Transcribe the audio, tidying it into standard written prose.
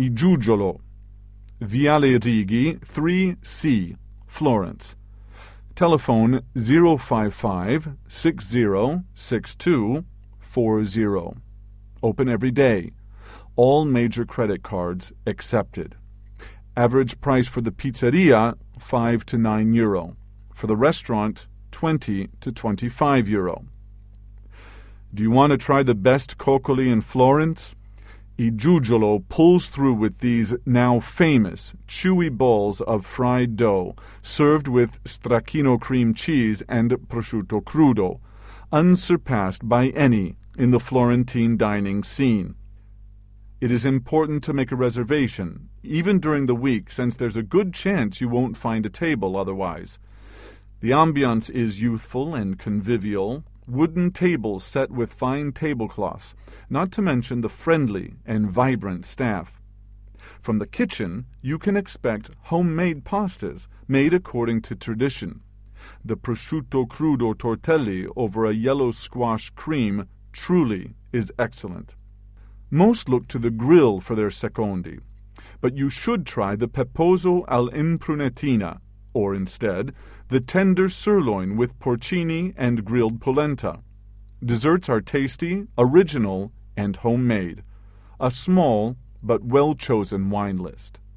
I Giugiolo, Viale Righi 3C, Florence. Telephone 055 6062 40. Open every day. All major credit cards accepted. Average price for the pizzeria, 5 to 9 euro. For the restaurant, 20 to 25 euro. Do you want to try the best coccoli in Florence? I Giugiolo pulls through with these now famous, chewy balls of fried dough, served with stracchino cream cheese and prosciutto crudo, unsurpassed by any in the Florentine dining scene. It is important to make a reservation, even during the week, since there's a good chance you won't find a table otherwise. The ambiance is youthful and convivial, wooden tables set with fine tablecloths, not to mention the friendly and vibrant staff. From the kitchen, you can expect homemade pastas made according to tradition. The prosciutto crudo tortelli over a yellow squash cream truly is excellent. Most look to the grill for their secondi, but you should try the peposo all'imprunetina, or instead, the tender sirloin with porcini and grilled polenta. Desserts are tasty, original, and homemade. A small but well-chosen wine list.